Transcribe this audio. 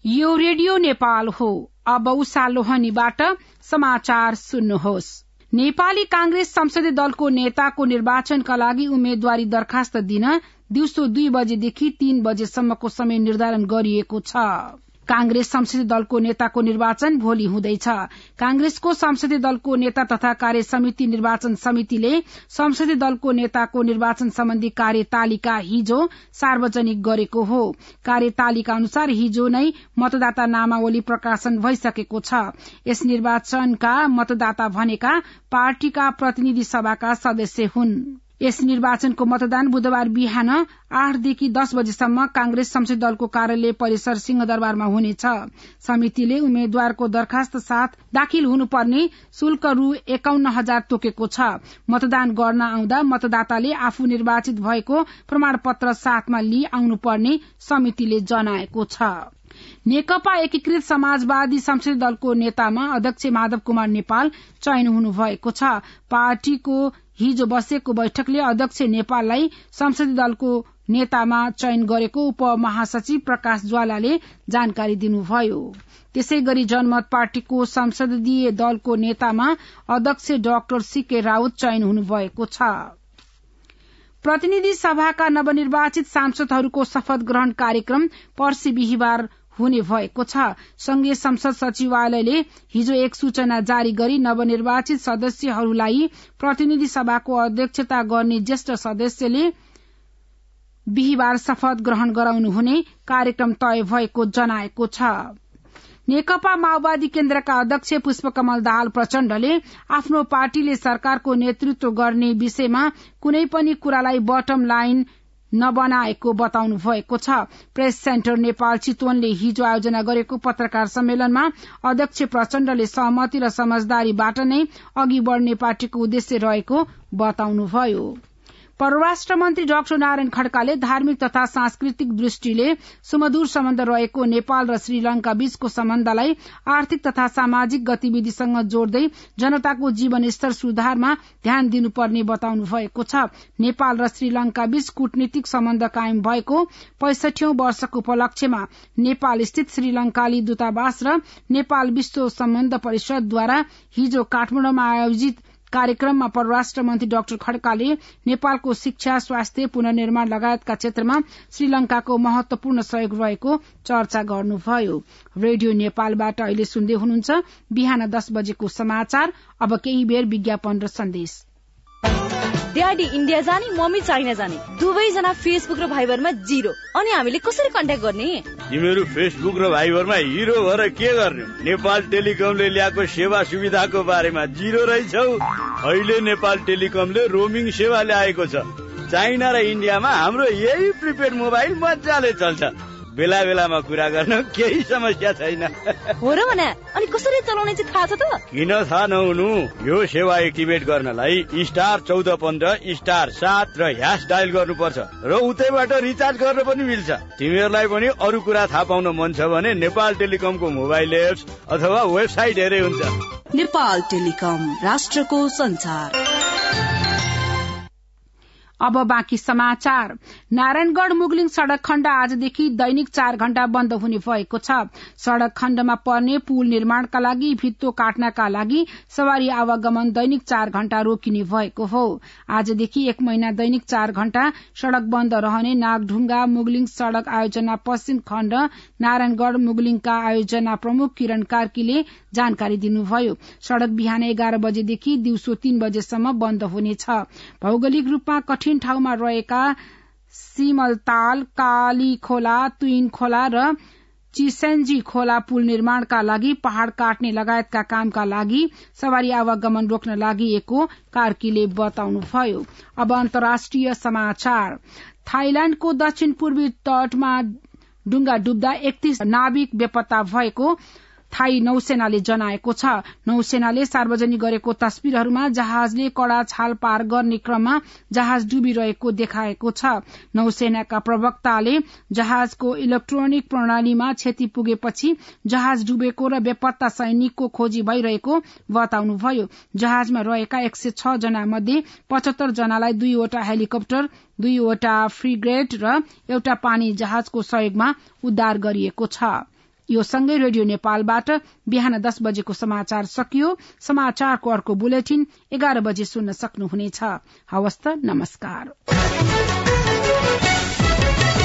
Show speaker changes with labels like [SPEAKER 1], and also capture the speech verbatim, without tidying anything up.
[SPEAKER 1] यो रेडियो नेपाल हो। अब उषा लोहनीबाट समाचार सुन्नुहोस्। नेपाली कांग्रेस संसदीय दलको नेताको निर्वाचनका लागि उम्मेद्वारी दरखास्त दिन दिउँसो दुई बजेदेखि तीन बजेसम्मको समय निर्धारण गरिएको छ। कांग्रेस संसदीय दलको नेताको निर्वाचन भोलि हुँदैछ। कांग्रेसको संसदीय दलको नेता तथा कार्य समिति निर्वाचन समितिले संसदीय दलको नेताको निर्वाचन सम्बन्धी कार्यतालिका हिजो सार्वजनिक गरेको हो। कार्यतालिका अनुसार हिजो नै मतदाता नामावली प्रकाशन भइसकेको छ। यस निर्वाचनका मतदाता भनेका पार्टीका प्रतिनिधि सभाका सदस्य हुन्। यस निर्वाचनको मतदान बुधबार बिहान आठदेखि दस बजेसम्म कांग्रेस संसदीय दलको कार्यालय परिसर सिंहदरबारमा हुनेछ। समितिले उम्मेद्वारको दरखास्त साथ दाखिल हुनुपर्ने शुल्क रु एकाउन्न हजार तोकेको छ। मतदान गर्न आउँदा मतदाताले आफू निर्वाचित भएको प्रमाणपत्र साथमा लिई आउनुपर्ने समितिले जनाएको छ। नेकपा एकीकृत समाजवादी संसदीय दलको नेतामा अध्यक्ष माधव कुमार नेपाल चयन हुनुभएको छ। पार्टीको हिजो बसेको बैठकले अध्यक्ष नेपाललाई संसदीय दलको नेतामा चयन गरेको उपमहासचिव प्रकाश ज्वालाले जानकारी दिनुभयो। त्यसै गरी जनमत पार्टीको संसदीय दलको नेतामा अध्यक्ष डाक्टर सीके राउत चयन हुनुभएको छ। प्रतिनिधि सभाका नवनिर्वाचित सांसदहरूको शपथ ग्रहण कार्यक्रम पर्सि बिहिबार हुने भएको छ। संघीय संसद सचिवालयले हिजो एक सूचना जारी गरी नवनिर्वाचित सदस्यहरूलाई प्रतिनिधि सभाको अध्यक्षता गर्ने ज्येष्ठ सदस्यले बिहिबार शपथ ग्रहण गराउनु हुने कार्यक्रम तय भएको जनाएको छ। नेकपा माओवादी केन्द्रका अध्यक्ष पुष्पकमल दाहाल प्रचण्डले आफ्नो पार्टीले सरकारको नेतृत्व गर्ने विषयमा कुनै पनि कुरालाई बटम लाइन नबनाएको बताउनु भएको छ। प्रेस सेन्टर नेपाल चितवनले हिजो आयोजना गरेको पत्रकार सम्मेलनमा अध्यक्ष प्रचण्डले सहमति र समझदारीबाट नै अघि बढ़ने पार्टीको उद्देश्य रहेको बताउनुभयो। परराष्ट्र मन्त्री डाक्टर नारायण खड्काले धार्मिक तथा सांस्कृतिक दृष्टिले सुमधुर सम्बन्ध रहेको नेपाल र श्रीलंका बीचको सम्बन्धलाई आर्थिक तथा सामाजिक गतिविधिसँग जोड्दै जनताको जीवन स्तर सुधारमा ध्यान दिनुपर्ने बताउनु भएको छ। नेपाल र श्रीलंका बीच कूटनीतिक सम्बन्ध कायम भएको पैंसठीौं वर्षको उपलक्ष्यमा नेपाल स्थित श्रीलंकाली दूतावास र नेपाल विश्व सम्बन्ध परिषदद्वारा हिजो काठमाडौँमा आयोजित कार्यक्रममा परराष्ट्र मन्त्री डाक्टर खड्काले नेपालको शिक्षा, स्वास्थ्य, पुनर्निर्माण लगायतका क्षेत्रमा श्रीलंकाको महत्वपूर्ण सहयोग रहेको चर्चा गर्नुभयो। रेडियो नेपालबाट अहिले सुन्दै हुनुहुन्छ बिहान दस बजेको समाचार। अब केही बेर विज्ञापन र सन्देश।
[SPEAKER 2] ड्याडी इन्डिया जाने, मम्मी चाइना जाने, दुवैजना फेसबुक र भाइबरमा जिरो। अनि हामीले कसरी कन्ट्याक्ट गर्ने?
[SPEAKER 3] तिमीहरू फेसबुक र भाइबरमा हिरो भएर के गर्ने? नेपाल टेलिकमले ल्याएको सेवा सुविधाको बारेमा जिरो रहेछौ। अहिले नेपाल टेलिकमले रोमिङ सेवा ल्याएको छ। चाइना र इन्डियामा हाम्रो यही प्रिपेड मोबाइल मजाले चल्छ। बेला बेलामा कुरा गर्न केही समस्या छैन।
[SPEAKER 2] हो र भने अनि कसरी चलाउने चाहिँ थाहा छ त?
[SPEAKER 3] किन थाहा नहुनु? यो सेवा एक्टिभेट गर्नलाई स्टार चौध पन्ध्र स्टार सात र ह्यास डायल गर्नुपर्छ र उतैबाट रिचार्ज गर्न पनि मिल्छ। तिमीहरूलाई पनि अरू कुरा थाहा पाउन मन छ भने नेपाल टेलिकमको मोबाइल एप्स अथवा वेबसाइट हेरे हुन्छ।
[SPEAKER 4] नेपाल टेलिकम, राष्ट्रको संचार।
[SPEAKER 1] अब बाँकी समाचार। नारायणगढ़ मुगलिङ सड़क खण्ड आजदेखि दैनिक चार घण्टा बन्द हुने भएको छ। सड़क खण्डमा पर्ने पुल निर्माणका लागि भित्तो काट्नका लागि सवारी आवागमन दैनिक चार घण्टा रोकिने भएको हो। आजदेखि एक महिना दैनिक चार घण्टा सड़क बन्द रहने नागढुंगा मुगलिङ सड़क आयोजना पश्चिम खण्ड नारायणगढ़ मुगलिङका आयोजना प्रमुख किरण कार्कीले जानकारी दिनुभयो। सड़क बिहान एघार बजेदेखि दिउँसो तीन बजेसम्म बन्द हुनेछ। भौगोलिक रूपमा कठिन ठाउँमा रहेका सिमलताल, काली खोला, तुइन खोला र चिसेन्जी खोला पुल निर्माणका लागि पहाड़ काट्ने लगायतका कामका लागि सवारी आवागमन रोक्न लागि कार्कीले बताउनुभयो। अब अन्तर्राष्ट्रिय समाचार। थाइल्याण्डको दक्षिण पूर्वी तटमा डुङ्गा डुब्दा एकतीस नाविक बेपत्ता भएको थाई नौसेनाले जनाएको छ। नौसेनाले सार्वजनिक गरेको तस्बिरहरूमा जहाजले कड़ा छाल पार गर्ने क्रममा जहाज डुबिरहेको देखाएको छ। नौसेनाका प्रवक्ताले जहाजको इलेक्ट्रोनिक प्रणालीमा क्षति पुगेपछि जहाज डुबेको र बेपत्ता सैनिकको खोजी भइरहेको बताउनुभयो। जहाजमा रहेका एक सय छ जना मध्ये पचहत्तर जनालाई दुईवटा हेलिकप्टर, दुईवटा फ्रिगेट र एउटा पानी जहाजको सहयोगमा उद्धार गरिएको छ। यो सँगै रेडियो नेपालबाट बिहान दस बजेको समाचार सकियो। समाचारको अर्को बुलेटिन एघार बजे सुन्न सक्नुहुनेछ। हवस् त, नमस्कार।